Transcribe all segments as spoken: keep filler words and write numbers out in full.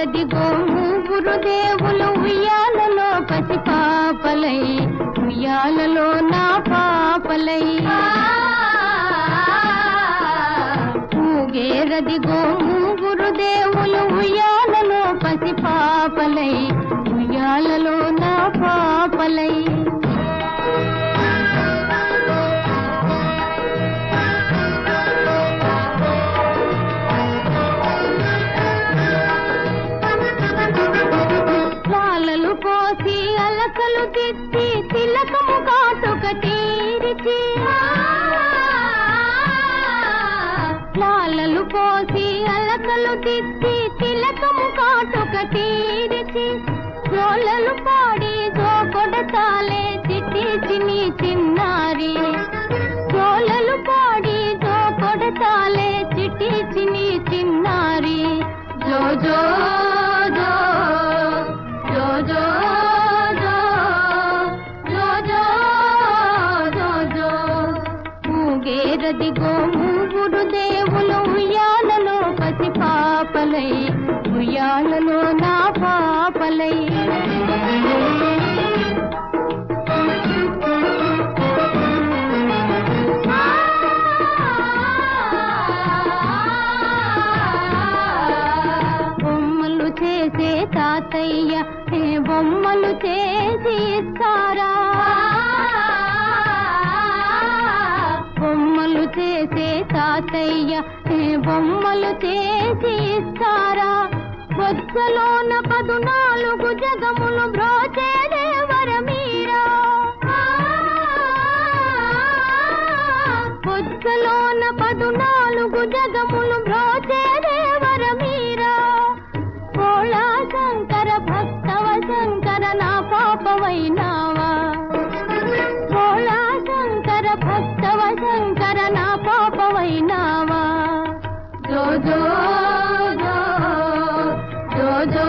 ఊగేరదిగో ముగ్గురు దేవులు ఉయ్యాలలో పసి పాపలై, ఉయ్యాలలో నా పాపలై. ఊగేరదిగో ముగ్గురు దేవులు ఉయ్యాలలో పసి పాపలై, ఉయ్యాలలో నా పాపలై. పోసి అలకలు తిట్టి తిలకము కాటుక తీరిచి, లాలలు పోసి అలకలు తిట్టి తిలకము కాటుక తీరిచి, జోలలు పాడి జోకొడతాలే చిట్టి చిన్ని చిన్నారి, జోలలు పాడి జోకొడతాలే చిట్టి చిన్ని చిన్నారి. జో జో జో జో జో జో జో జో జో జో. ఊగేరదిగో ముగ్గురు దేవులు ఉయ్యాలలో పసి పాపలై, ఉయ్యాలలో నా పాపలై. చేసే తాతయ్య ఏ బొమ్మలు చేసి ఇస్తారా, బొమ్మలు చేసే తాతయ్య ఏ బొమ్మలు చేసి ఇస్తారా. బొచ్చలోన పదునాలుగు జగములు బ్రోచే దేవరమీరా, బొచ్చలోన పదునాలుగు జగములు బ్రోచే దేవరమీరా. భోళా శంకర భక్తవ శంకర నా పాపవైనావా, భోళా శంకర భక్తవ శంకర నా పాపవైనావా. జో జో జో జో జో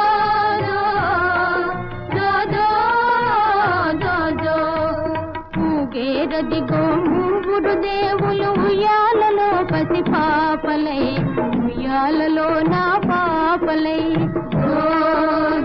జో జో జో జో. ఊగేరదిగో ముగ్గురు దేవులు ఉయ్యాలలో పసి పాపలై, ఉయ్యాలలో నా పాపలై.